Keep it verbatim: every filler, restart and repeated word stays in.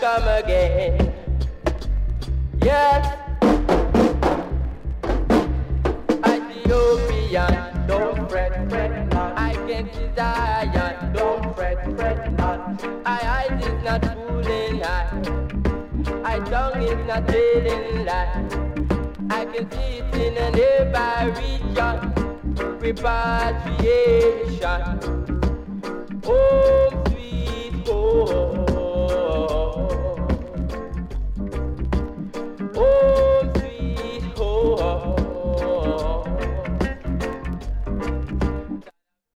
come again. Yes, Ethiopian, don't fret, fret not. I can desire, don't fret, fret not. I eyes is not fooling I. I tongue is not telling lie. I can see it in a nearby region. Repatriation. Oh,